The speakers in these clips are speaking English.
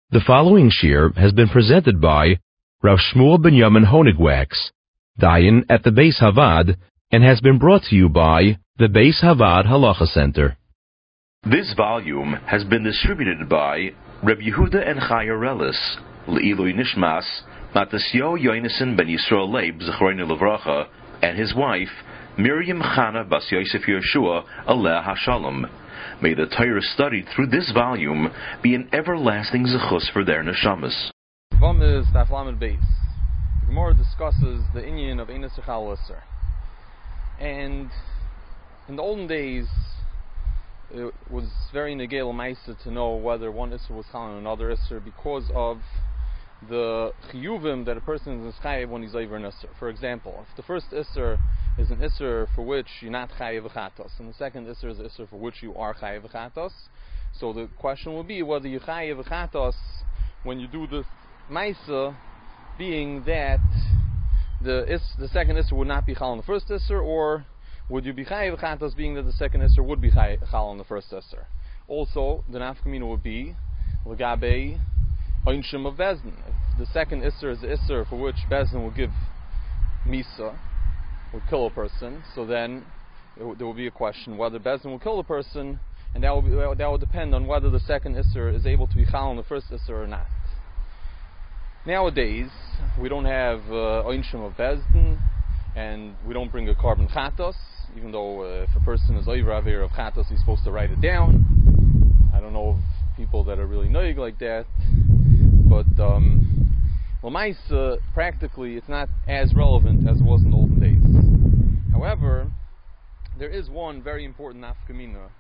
The following shir has been presented by Rav Shmuel Binyamin Honigwax, Dayan at the Beis Havad, and has been brought to you by the Beis Havad Halacha Center. This volume has been distributed by Reb Yehuda and Chaya Relis, Le'ilui Nishmas, Matasyo Yonason ben Yisrael Leib Zechroinu Levracha, and his wife, Miriam Chana Bas Yosef Yeshua Aleh HaShalom. May the Torah studied through this volume be an everlasting zechus for their neshamas. Vom is Daf Lamed Beis. The Gemara discusses the inyan of Eines Echal Isser. And in the olden days, it was very negel ma'isa to know whether one Isser was chal and another Isser because of the chiyuvim that a person is chayiv when he's over an Isser. For example, if the first Isser is an Isser for which you're not chayiv v'chatos, and the second Isser is an Isser for which you are chayiv v'chatos, so the question will be whether you chayiv v'chatos when you do the ma'isa, being that the second Isser would not be chal on the first Isser, or would you be chayiv v'chatos being that the second Isser would be chal on the first Isser. Also, the nafkamina would be l'gabei Einshim of Bezdin. If the second Isser is the Isser for which Bezdin will give Misa, will kill a person, so then there will be a question whether Bezdin will kill a person, and that will depend on whether the second Isser is able to be chal on the first Isser or not. Nowadays, we don't have Einshim of Bezdin, and we don't bring a carbon chatos, even though if a person is over aver of chatos, he's supposed to write it down. I don't know of people that are really noig like that. But L'maisa, practically, it's not as relevant as it was in the olden days. However, there is one very important nafkamina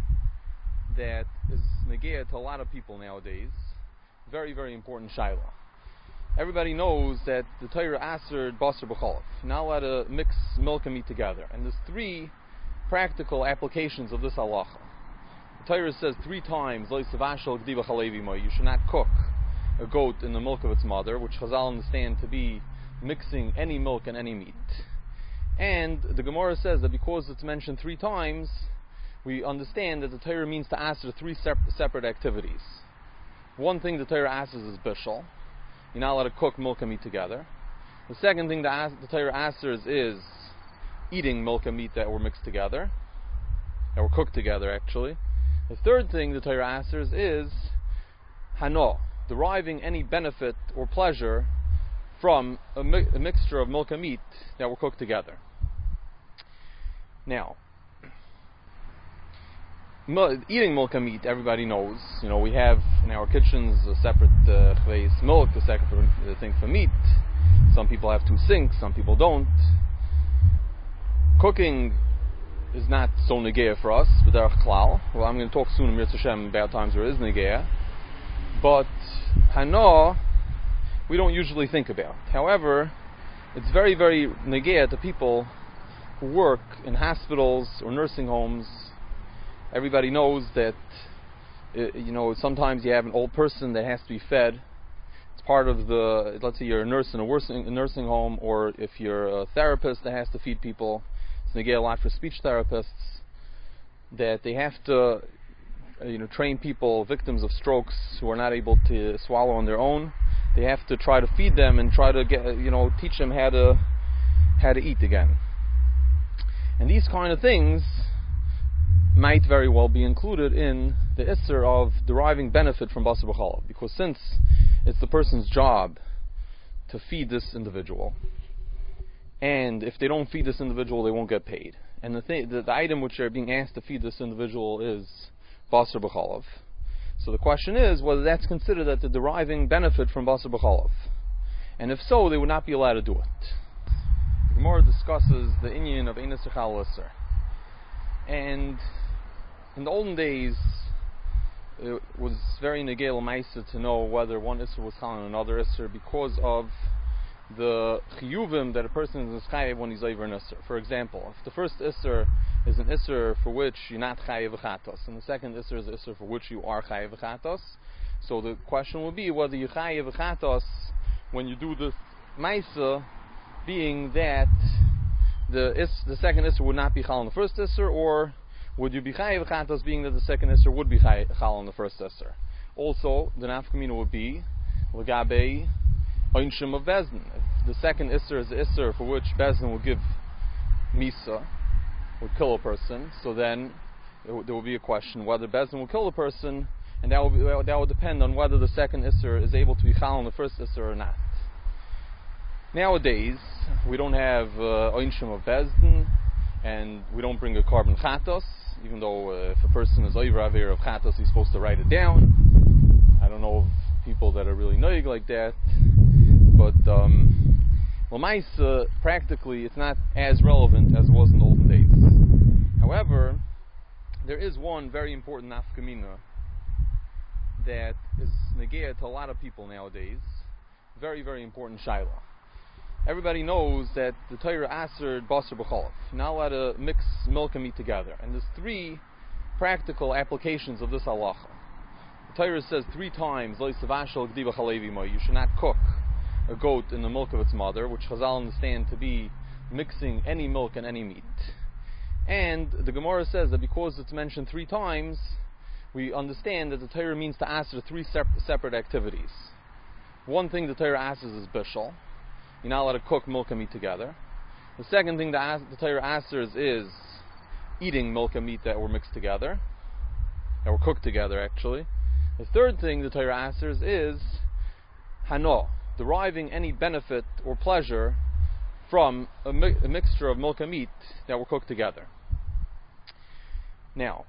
that is negea to a lot of people nowadays. Very, very important shaila. Everybody knows that the Torah asered basar b'cholov. You're not allowed to mix milk and meat together. And there's three practical applications of this halacha. The Torah says 3 times, Lo yisavashal gdiva chalevi mo, you should not cook a goat in the milk of its mother, which Chazal understand to be mixing any milk and any meat. And the Gemara says that because it's mentioned 3 times, we understand that the Torah means to answer 3 separate activities. One thing the Torah asks is bishul. You're not allowed to cook milk and meat together. The second thing the Torah answers is eating milk and meat that were mixed together, that were cooked together actually. The third thing the Torah answers is hano, deriving any benefit or pleasure from a mixture of milk and meat that were cooked together. Now, eating milk and meat, everybody knows. You know, we have in our kitchens a separate chveis milk, a separate thing for meat. Some people have 2 sinks, some people don't. Cooking is not so negea for us, b'derech klal. Well, I'm going to talk soon in Mirz Hashem about times where it is negea. But hana, we don't usually think about. However, it's very, very negea to people who work in hospitals or nursing homes. Everybody knows that, sometimes you have an old person that has to be fed. It's part of the, let's say you're a nurse in a nursing home, or if you're a therapist that has to feed people. It's negea a lot for speech therapists, that they have to train people, victims of strokes who are not able to swallow on their own. They have to try to feed them and try to teach them how to eat again. And these kind of things might very well be included in the isser of deriving benefit from basar b'cholov, because since it's the person's job to feed this individual, and if they don't feed this individual, they won't get paid. And the item which they're being asked to feed this individual is basar b'cholov. So the question is whether that's considered that they're deriving benefit from basar b'cholov. And if so, they would not be allowed to do it. The Gemara discusses the inyan of Eines Echal Isser. And in the olden days, it was very negel ma'isa to know whether one Isser was chal and another Isser because of the chiyuvim that a person is chayiv when he's over an Isser. For example, if the first Isser is an Isser for which you're not chayiv v'chatos, and the second Isser is an Isser for which you are chayiv v'chatos, so the question will be whether you chayiv v'chatos when you do the ma'isa, being that the second Isser would not be chal on the first Isser, or would you be chayiv v'chatos being that the second Isser would be chal on the first Isser. Also, the nafkamina would be l'gabei oinshim of Bezdin. If the second isser is the isser for which Bezdin will give misa, would kill a person, so then there will be a question whether Bezdin will kill a person, and that will depend on whether the second isser is able to be chal on the first isser or not. Nowadays, we don't have oinshim of Bezdin, and we don't bring a carbon chatos, even though if a person is over aver of chatos, he's supposed to write it down. I don't know of people that are really noig like that, but l'maisa, practically, it's not as relevant as it was in the olden days. However, there is one very important nafkamina that is negea to a lot of people nowadays. Very, very important shaila. Everybody knows that the Torah aser basar b'chalav. You're not allowed to mix milk and meat together. And there's three practical applications of this halacha. The Torah says 3 times, Lo yisavashal g'diva chalevi mo, you should not cook a goat in the milk of its mother, which Chazal understand to be mixing any milk and any meat. And the Gemara says that because it's mentioned 3 times, we understand that the Torah means to aser 3 separate activities. One thing the Torah asers is bishul. You're not allowed to cook milk and meat together. The second thing the Torah asers is eating milk and meat that were mixed together, that were cooked together actually. The third thing the Torah asers is hano, deriving any benefit or pleasure from a mixture of milk and meat that were cooked together. Now,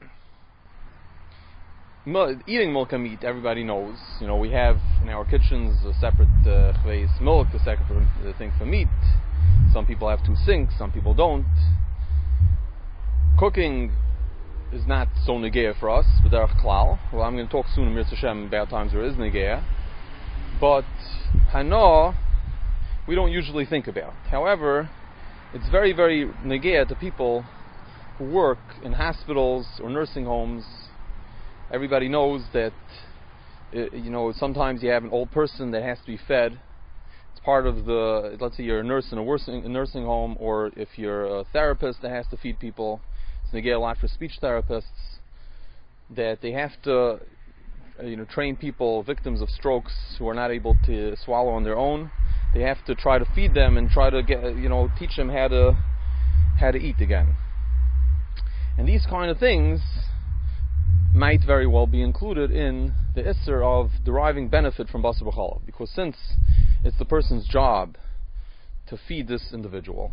eating milk and meat, everybody knows. You know, we have in our kitchens a separate chveis milk, a separate thing for meat. Some people have 2 sinks, some people don't. Cooking is not so negea for us, b'derech klal. Well, I'm going to talk soon in Mirz Hashem about times where it is negea. But hana, we don't usually think about. However, it's very, very negea to people who work in hospitals or nursing homes. Everybody knows that, sometimes you have an old person that has to be fed. It's part of the, let's say you're a nurse in a nursing home, or if you're a therapist that has to feed people. It's negea a lot for speech therapists, that they have to, train people, victims of strokes, who are not able to swallow on their own. They have to try to feed them and try to teach them how to eat again. And these kind of things might very well be included in the isser of deriving benefit from basar b'chalav, because since it's the person's job to feed this individual,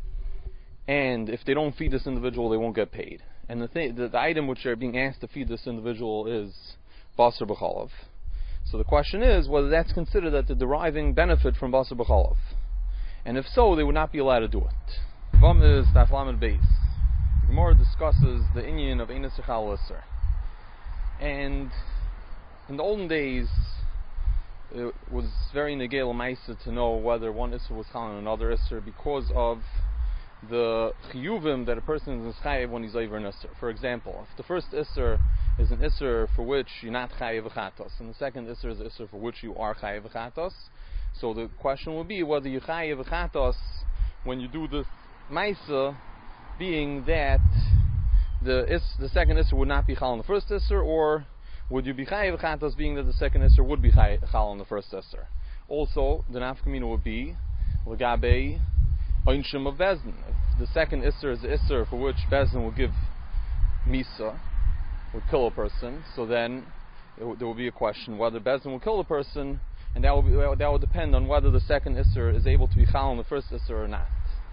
and if they don't feed this individual, they won't get paid. And the item which they're being asked to feed this individual is basar b'chalav. So the question is whether that's considered that they're deriving benefit from basar b'chalav, and if so, they would not be allowed to do it. Vam is Daf Lamed Beis. The Gemara discusses the inyan of Einas Yechal Isser. And in the olden days, it was very negel ma'isa to know whether one isser was chal on another isser because of the chiyuvim that a person is chayev when he's over an isser. For example, if the first isser is an isser for which you're not chayev v'chatos, and the second isser is an isser for which you are chayev v'chatos, so the question would be whether you chayev v'chatos when you do this ma'isa, being that the second isser would not be chal on the first isser, or would you be chayev v'chatos being that the second isser would be chal on the first isser? Also, the nafkamina would be l'gabei oinshim of Bezdin. If the second isser is the isser for which Bezdin will give misa, would kill a person, so then there will be a question whether Bezdin will kill a person, and that will depend on whether the second isser is able to be chal on the first isser or not.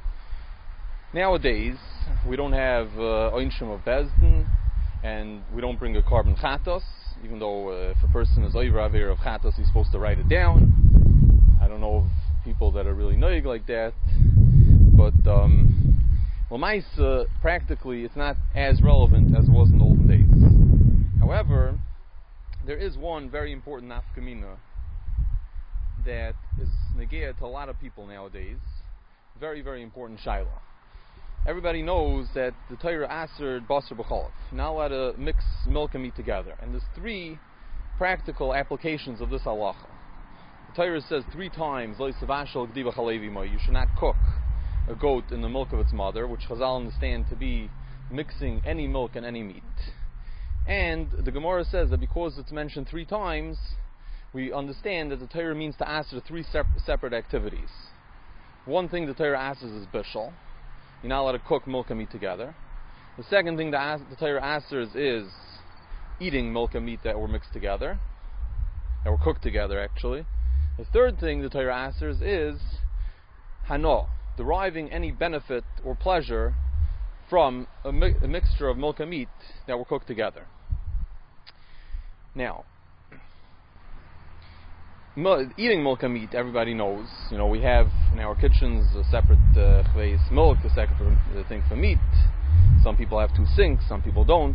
Nowadays, we don't have oinshim of Bezdin, and we don't bring a carbon chatos, even though if a person is over aver of chatos, he's supposed to write it down. I don't know of people that are really noig like that, but l'maisa, practically, it's not as relevant as it was in the olden days. However, there is one very important nafkamina that is negea to a lot of people nowadays. Very, very important shaila. Everybody knows that the Torah aser basar b'chalav. You're not allowed to mix milk and meat together. And there's 3 practical applications of this halacha. The Torah says 3 times, Lo yisavashal g'diva chalevi mo, you should not cook a goat in the milk of its mother, which Chazal understand to be mixing any milk and any meat. And the Gemara says that because it's mentioned 3 times, we understand that the Torah means to answer 3 separate activities. One thing the Torah asks is bishul. You're not allowed to cook milk and meat together. The second thing the Torah answers is eating milk and meat that were mixed together, that were cooked together actually. The third thing the Torah answers is hano, deriving any benefit or pleasure from a mixture of milk and meat that were cooked together. Now, eating milk and meat, everybody knows. We have in our kitchens a separate chveis milk, a separate thing for meat. Some people have 2 sinks, some people don't.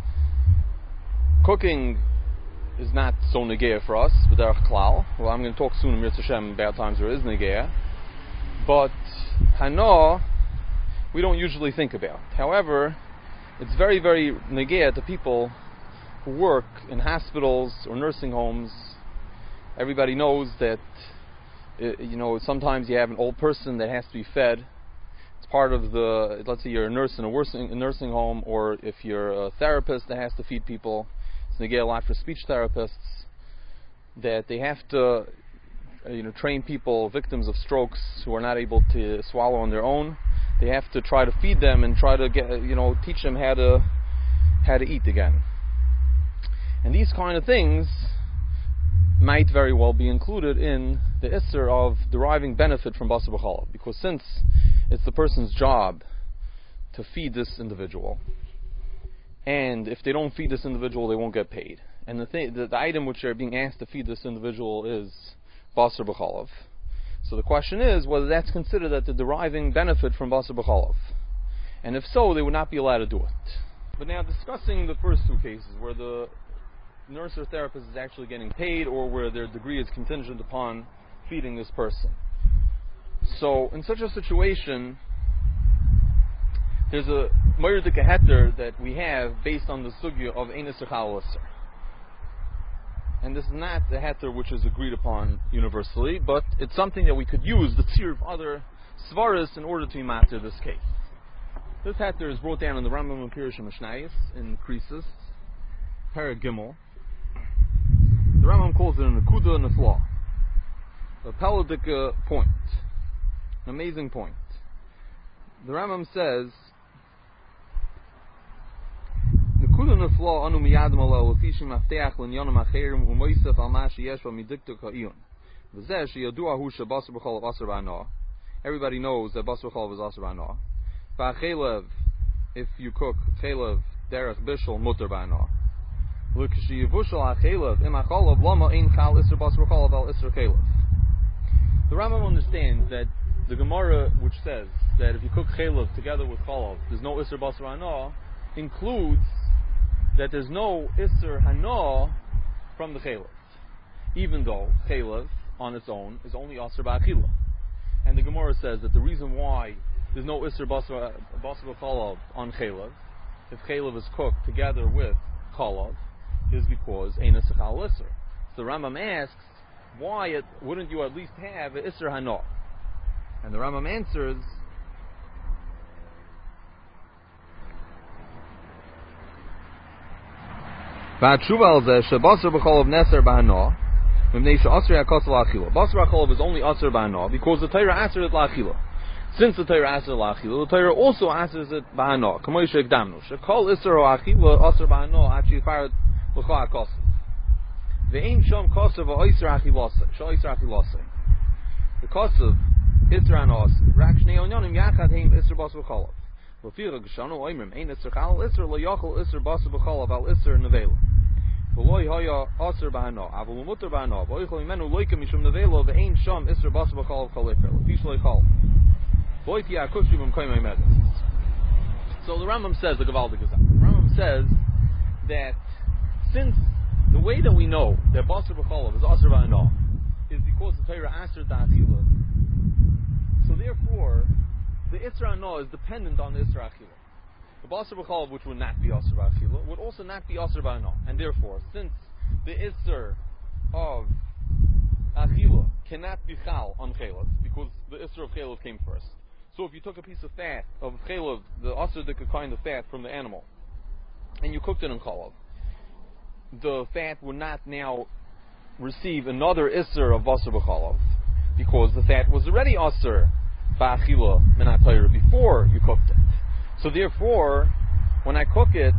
Cooking is not so negeah for us, b'derech klal. Well, I'm going to talk soon in Mirz Hashem about times there is negeah. But hana, we don't usually think about. However, it's very, very negeah to people who work in hospitals or nursing homes. Everybody knows that, sometimes you have an old person that has to be fed. It's part of the, let's say you're a nurse in a nursing home, or if you're a therapist that has to feed people. It's negeah a lot for speech therapists, that they have to, train people, victims of strokes who are not able to swallow on their own. They have to try to feed them and try to teach them how to eat again. And these kind of things might very well be included in the isser of deriving benefit from basar b'chalav, because since it's the person's job to feed this individual, and if they don't feed this individual, they won't get paid. And the item which they're being asked to feed this individual is basar b'chalav. So the question is whether that's considered that they're deriving benefit from basar b'chalav, and if so, they would not be allowed to do it. But now, discussing the first 2 cases where the nurse or therapist is actually getting paid, or where their degree is contingent upon feeding this person. So, in such a situation, there's a moirdik heter that we have based on the sugya of ein iser chal iser. And this is not a heter which is agreed upon universally, but it's something that we could use the tzir of other svaris in order to master this case. This heter is brought down in the Rambam and Pirush Mishnayos in Krisis, Perek Gimel. The Rambam calls it an akuda nefla, a peladik point, an amazing point. The Rambam says, "Nekuda nefla anu miyadim alel lefishim mafteach l'nyonim acherim u'moisef al ma sheyesh ba midiktuk ha'iyun v'zeh sheyadua hu shebasar b'chalav asar b'hana." Everybody knows that basar b'chalav is asar b'hana. V'achelev, if you cook chelev derech bishul mutar b'hana. The Rambam understands that the Gemara, which says that if you cook chalev together with chalav, there's no isser basar hana, includes that there's no isser hana from the chalev, even though chalev on its own is only asr ba'achila. And the Gemara says that the reason why there's no isser basar chalav on chalev, if chalev is cooked together with chalav, is because ein iser chal iser. So the Rambam asks, why wouldn't you at least have an iser hana? And the Rambam answers, v'atshuva al zeh shebasar b'chalav neser b'hana mimnei she'asr yakos la'achila. Basar b'chalav is only asr b'hana because the Torah asers it la'achila. Since the Torah asers la'achila, the Torah also asers it b'hana. K'may she'ekdamnu she'kol iser ha'achila asr b'hana achi yifaret l'cha ha'kosov. Ve'ein shom kosov ha'oiser achilosei. The kosov iser ha'na rak shnei onyonim yachad heim iser basar b'chalav. V'fira g'shanu oimrim ein iser chal iser lo yochel iser basar b'chalav al iser nevela. V'loi haya aser b'hana avul mutar b'hana v'oichel imenu loika mishum nevela ve'ein shom iser basar b'chalav kol ifer l'fish lo yichal v'oi ti ha'kushri b'mkoyim ha'medes. So the Rambam says, the Gavaldik is out. The Rambam says that since the way that we know that basar b'chalav is asr b'hana is because the Torah asr da'achila, so therefore the isra hana is dependent on the isra achila. The basar b'chalav, which would not be asr b'achila, would also not be asr b'hana, and therefore since the isra of achila cannot be chal on chelav because the isra of chelav came first. So if you took a piece of fat of chelav, the asr kind of fat from the animal, and you cooked it in chalav, the fat would not now receive another isser of basar b'chalav, because the fat was already asr ba'achila min ha'torah before you cooked it. So therefore, when I cook it,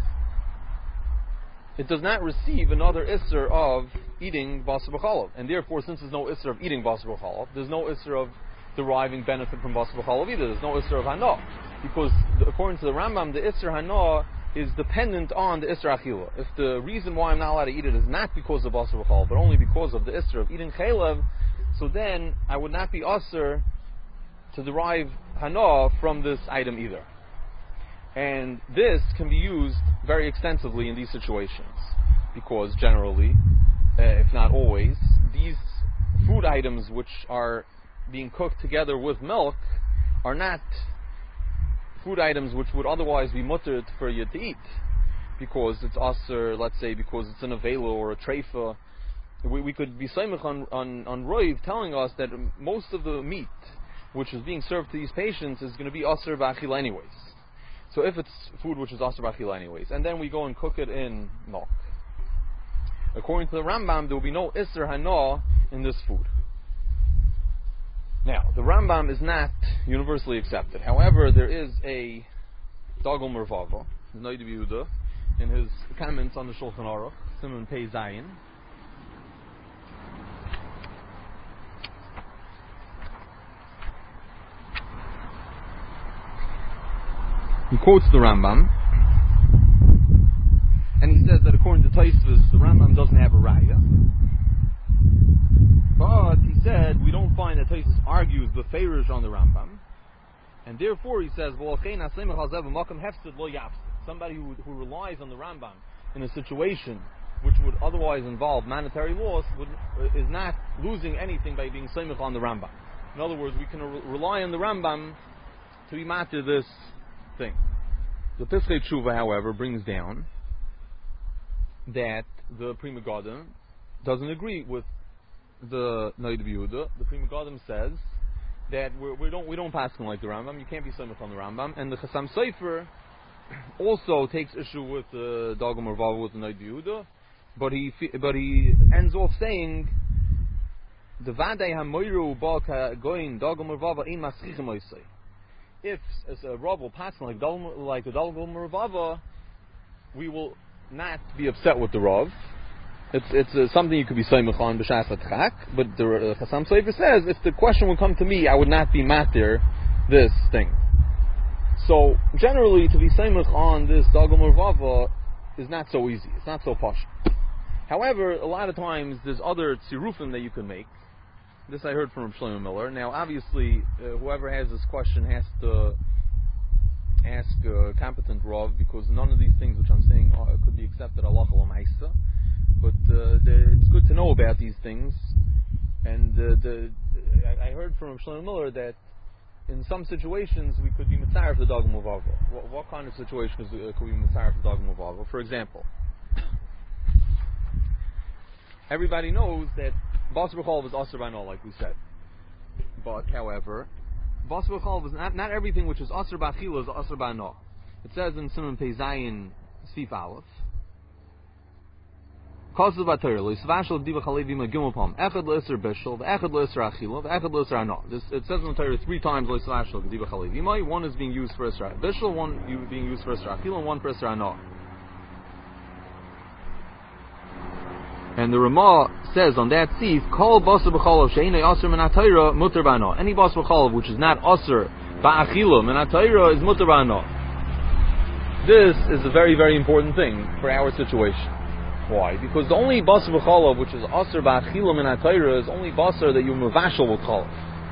it does not receive another isser of eating basar b'chalav. And therefore, since there's no isser of eating basar b'chalav, there's no isser of deriving benefit from basar b'chalav either. There's no isser of hana. Because according to the Rambam, the isser hana is dependent on the isser achila. If the reason why I'm not allowed to eat it is not because of basar b'chalav, but only because of the isser of eating chaylev, so then I would not be asr to derive hana from this item either. And this can be used very extensively in these situations, because generally, if not always, these food items which are being cooked together with milk are not food items which would otherwise be muttered for you to eat, because it's asr, let's say, because it's an avela or a treifa. We could be saimich on Roiv telling us that most of the meat which is being served to these patients is going to be asr b'achila anyways. So if it's food which is asr b'achila anyways, and then we go and cook it in milk, according to the Rambam, there will be no isser hana in this food. Now, the Rambam is not universally accepted. However, there is a Dagul Mervava, Noid Yehuda, in his comments on the Shulchan Aruch, Simon Pei Zayin. He quotes the Rambam, and he says that according to Tosfos, the Rambam doesn't have a raya. But he said we don't find that Tosfos argues the Feirish on the Rambam, and therefore he says, somebody who relies on the Rambam in a situation which would otherwise involve monetary loss is not losing anything by being seimich on the Rambam. In other words, we can rely on the Rambam to be matter this thing. The Pischei Tshuva, however, brings down that the Pri Megadim doesn't agree with the Noid Yehuda. The Pri Megadim says that we don't pass him like the Rambam. You can't be seimich on the Rambam. And the Chassam Sofer also takes issue with the Dagul Mervava with the Noid Yehuda, but he ends off saying the Vadei HaMoiru Ba Goin Dagul Mervava Ein Maschichim Oisei. If as a Rav will pass like the Dagul Mervava, we will not be upset with the Rav. It's something you could be seimich on b'shas atchak, but the Chassam Sofer says if the question would come to me, I would not be matir this thing. So generally, to be seimich on this Dagul Mervava is not so easy. It's not so posh. However, a lot of times there's other tzirufim that you can make. This I heard from Reb Shlomo Miller. Now, obviously, whoever has this question has to ask a competent Rav, because none of these things which I'm saying could be accepted halacha l'maisa. But it's good to know about these things. And I heard from Reb Shlomo Miller that in some situations we could be mitzaref the Dagul Mervava. What kind of situations could we be mitzaref the Dagul Mervava? For example, everybody knows that basar b'chalav is asr b'hana, like we said. But, however, basar b'chalav is not everything which is asr b'achila is asr b'hana. It says in Simon Pei Zayin Sif Aleph, Kasav b'Torah lo'isvashal diva chalevim legimel pam echad le'isr bishul v'echad le'isr achila v'echad le'isr hana. It says in the Torah 3 times lo'isvashal diva chalevim. One is being used for isr bishul, one being used for isr achila, and one for isr hana. And the Ramah says on that seif, Kol basar b'chalav she'einei asr min ha'Torah mutar b'hana. Any basar b'chalav which is not asr ba'achila min ha'Torah is mutar b'hana. This is a very, very important thing for our situation. Why? Because the only basar b'chalav which is asr ba'achila min ha'Torah is only basar that you mevashal with chalav.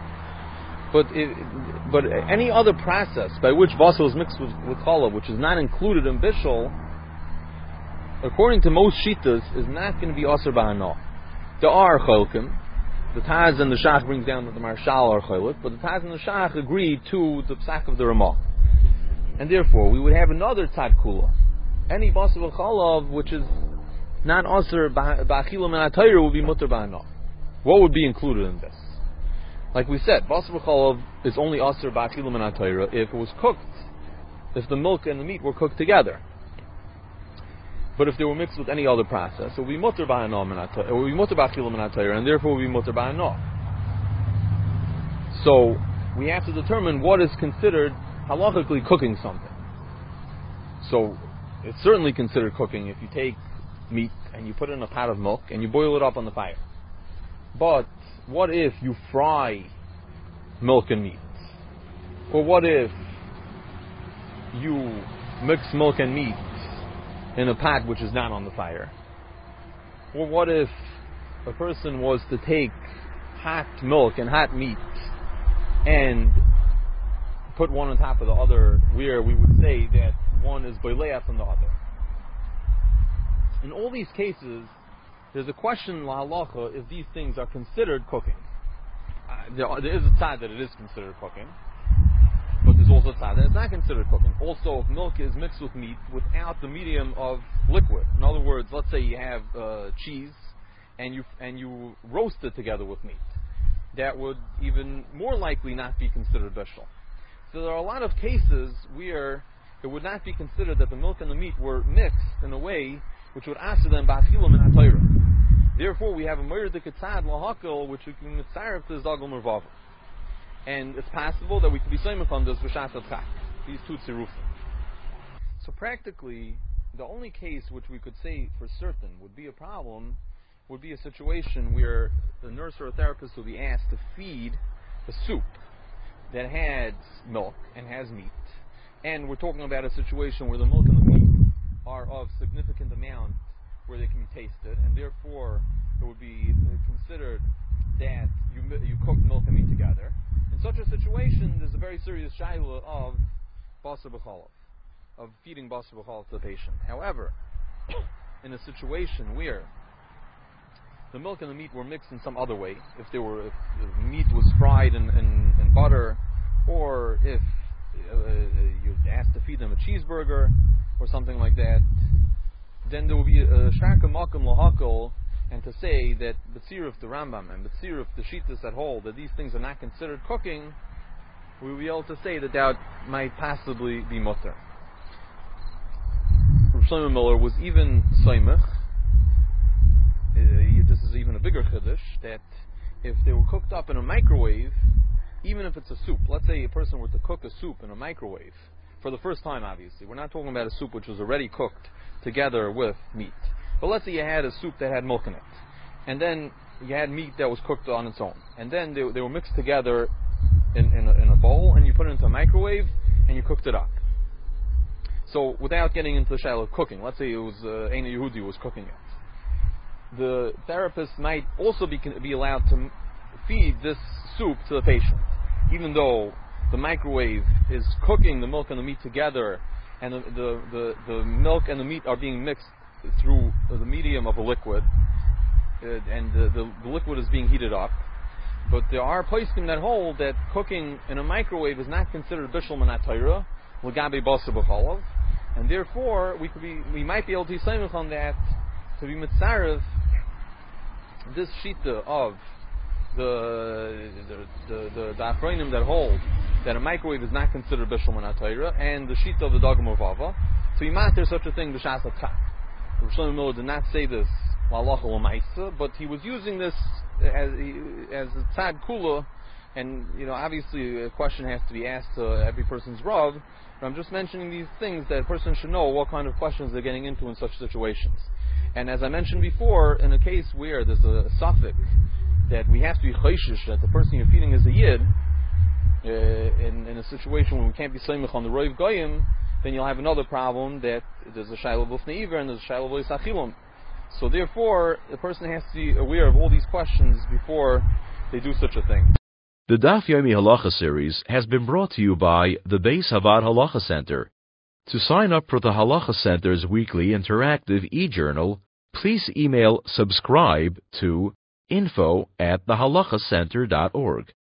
But any other process by which basar is mixed with chalav, which is not included in bishul, according to most shitas, is not going to be asr b'hana. There are cholkim. The Taz and the Shach brings down that the Marshal are cholik, but the Taz and the Shach agree to the psak of the Ramah. And therefore, we would have another tzad kula. Any basar b'chalav which is not asr b'achila min ha'Torah will be mutar b'hana. What would be included in this? Like we said, basar b'chalav is only asr b'achila min ha'Torah if it was cooked, if the milk and the meat were cooked together. But if they were mixed with any other process, it would be mutter by an it would be mutter by chila minatayra, and therefore it would be mutter by an. So we have to determine what is considered halachically cooking something. So it's certainly considered cooking if you take meat and you put it in a pot of milk and you boil it up on the fire. But what if you fry milk and meat? Or what if you mix milk and meat in a pot which is not on the fire? Or what if a person was to take hot milk and hot meat and put one on top of the other, where we would say that one is boileah from the other? In all these cases, there's a question in la halacha if these things are considered cooking. There is a tzad that it is considered cooking, but there's also a tzad that it's not considered cooking. Also, if milk is mixed with meat without the medium of liquid, in other words, let's say you have cheese and you roast it together with meat, that would even more likely not be considered bishul. So there are a lot of cases where it would not be considered that the milk and the meat were mixed in a way which would answer them ba'achilah min ha'torah. Therefore, we have a moyer deketzad lahakil, which we can mitzaref to zagul mervava. And it's possible that we could be soymech on this b'shas adchak, these two tzirufim. So practically, the only case which we could say for certain would be a problem would be a situation where the nurse or a therapist will be asked to feed a soup that has milk and has meat. And we're talking about a situation where the milk and the meat are of significant amount where they can be tasted, and therefore it would be considered that you cook milk and meat together. In such a situation, there's a very serious shaila of basar b'chalav, of feeding basar b'chalav to the patient. However, in a situation where the milk and the meat were mixed in some other way, if the meat was fried in butter, or if you're asked to feed them a cheeseburger or something like that, then there will be a sharka makam lahakal, and to say that B'tziruf the Rambam and B'tziruf the Shittas that hold that these things are not considered cooking, we will be able to say that might possibly be mutter. Rav Shlomo Miller was even soymech. This is even a bigger chiddush, that if they were cooked up in a microwave, even if it's a soup, let's say a person were to cook a soup in a microwave for the first time, obviously. We're not talking about a soup which was already cooked together with meat. But let's say you had a soup that had milk in it, and then you had meat that was cooked on its own, and then they were mixed together in a bowl, and you put it into a microwave, and you cooked it up. So without getting into the shadow of cooking, let's say it was Ein Yehudi was cooking it. The therapist might also be allowed to feed this soup to the patient, even though the microwave is cooking the milk and the meat together, and the milk and the meat are being mixed through the medium of a liquid, and the liquid is being heated up. But there are poskim that hold that cooking in a microwave is not considered bishul min ha'torah, l'gabe basar b'chalav, and therefore we might be able to say on that to be mitzarev this shita of the achronim that hold that a microwave is not considered bishul min ha'torah, and the shita of the dagam mervava. So you might there's such a thing b'shas hatzak. Rav Shlomo Miller did not say this l'halacha l'maisa, but he was using this as a tzad kula, and obviously a question has to be asked to every person's rav. But I'm just mentioning these things that a person should know what kind of questions they're getting into in such situations. And as I mentioned before, in a case where there's a suffix that we have to be chayshish that the person you're feeding is a yid, in a situation where we can't be soymech on the roiv goyim, then you'll have another problem that there's a shayla b'fnei iver and there's a shayla b'lis achilum. So therefore, the person has to be aware of all these questions before they do such a thing. The Daf Yomi Halacha series has been brought to you by the Beis Havad Halacha Center. To sign up for the Halacha Center's weekly interactive e-journal, please email subscribe to info@thehalachacenter.org.